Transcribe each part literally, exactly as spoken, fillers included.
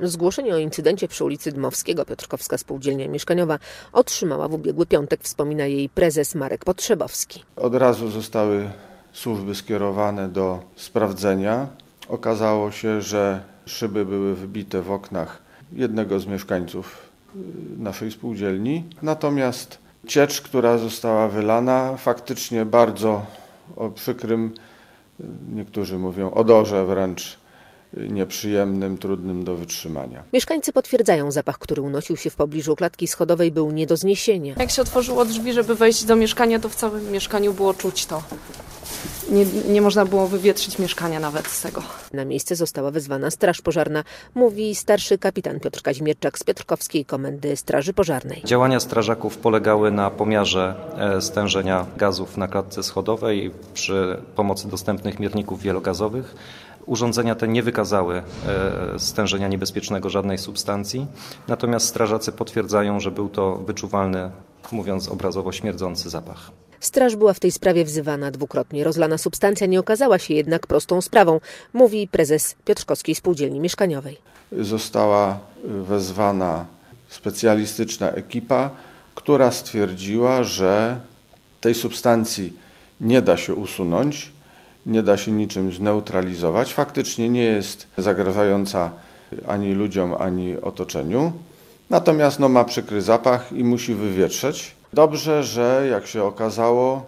Zgłoszenie o incydencie przy ulicy Dmowskiego Piotrkowska Spółdzielnia Mieszkaniowa otrzymała w ubiegły piątek, wspomina jej prezes Marek Potrzebowski. Od razu zostały służby skierowane do sprawdzenia. Okazało się, że szyby były wybite w oknach jednego z mieszkańców naszej spółdzielni. Natomiast ciecz, która została wylana, faktycznie bardzo o przykrym, niektórzy mówią odorze wręcz nieprzyjemnym, trudnym do wytrzymania. Mieszkańcy potwierdzają, zapach, który unosił się w pobliżu klatki schodowej, był nie do zniesienia. Jak się otworzyło drzwi, żeby wejść do mieszkania, to w całym mieszkaniu było czuć to. Nie, nie można było wywietrzyć mieszkania nawet z tego. Na miejsce została wezwana straż pożarna, mówi starszy kapitan Piotr Kazimierczak z Piotrkowskiej Komendy Straży Pożarnej. Działania strażaków polegały na pomiarze stężenia gazów na klatce schodowej przy pomocy dostępnych mierników wielogazowych. Urządzenia te nie wykazały stężenia niebezpiecznego żadnej substancji, natomiast strażacy potwierdzają, że był to wyczuwalny, mówiąc obrazowo, śmierdzący zapach. Straż była w tej sprawie wzywana dwukrotnie. Rozlana substancja nie okazała się jednak prostą sprawą, mówi prezes Piotrkowskiej Spółdzielni Mieszkaniowej. Została wezwana specjalistyczna ekipa, która stwierdziła, że tej substancji nie da się usunąć, nie da się niczym zneutralizować. Faktycznie nie jest zagrażająca ani ludziom, ani otoczeniu. Natomiast no, ma przykry zapach i musi wywietrzeć. Dobrze, że jak się okazało,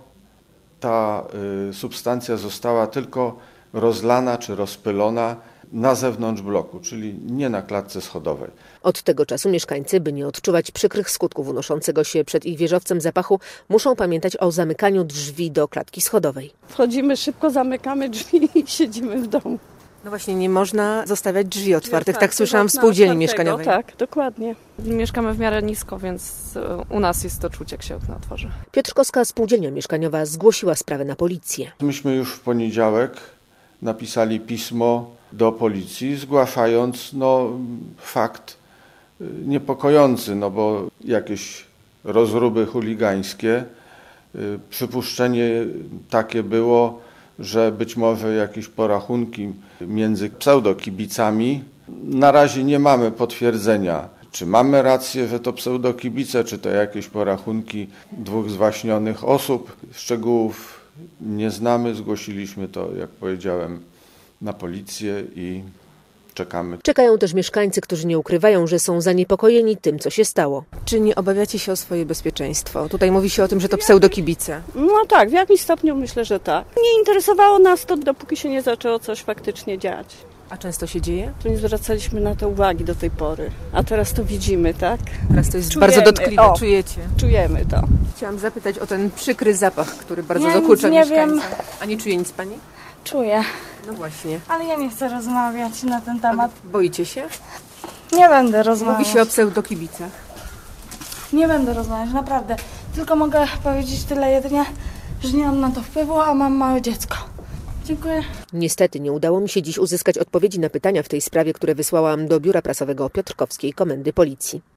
ta y, substancja została tylko rozlana czy rozpylona na zewnątrz bloku, czyli nie na klatce schodowej. Od tego czasu mieszkańcy, by nie odczuwać przykrych skutków unoszącego się przed ich wieżowcem zapachu, muszą pamiętać o zamykaniu drzwi do klatki schodowej. Wchodzimy szybko, zamykamy drzwi i siedzimy w domu. No właśnie, nie można zostawiać drzwi otwartych, tak słyszałam w spółdzielni mieszkaniowej. Tak, dokładnie. Mieszkamy w miarę nisko, więc u nas jest to czuć, jak się okno otworzy. Piotrkowska Spółdzielnia Mieszkaniowa zgłosiła sprawę na policję. Myśmy już w poniedziałek napisali pismo do policji, zgłaszając no, fakt niepokojący, no bo jakieś rozruby chuligańskie, przypuszczenie takie było, że być może jakieś porachunki między pseudokibicami. Na razie nie mamy potwierdzenia, czy mamy rację, że to pseudokibice, czy to jakieś porachunki dwóch zwaśnionych osób. Szczegółów nie znamy, zgłosiliśmy to, jak powiedziałem, na policję i czekamy. Czekają też mieszkańcy, którzy nie ukrywają, że są zaniepokojeni tym, co się stało. Czy nie obawiacie się o swoje bezpieczeństwo? Tutaj mówi się o tym, że to pseudokibice. No tak, w jakimś stopniu myślę, że tak. Nie interesowało nas to, dopóki się nie zaczęło coś faktycznie dziać. A często się dzieje? To nie zwracaliśmy na to uwagi do tej pory, a teraz to widzimy, tak? Teraz to jest Czujemy, bardzo dotkliwe, o, czujecie? Czujemy to. Chciałam zapytać o ten przykry zapach, który bardzo Ja dokucza nic nie mieszkańcom. wiem. A nie czuje nic pani? Czuję, No właśnie. ale ja nie chcę rozmawiać na ten temat. Boicie się? Nie będę rozmawiać. Mówi się o pseudokibicach. Nie będę rozmawiać, naprawdę. Tylko mogę powiedzieć tyle jedynie, że nie mam na to wpływu, a mam małe dziecko. Dziękuję. Niestety nie udało mi się dziś uzyskać odpowiedzi na pytania w tej sprawie, które wysłałam do biura prasowego Piotrkowskiej Komendy Policji.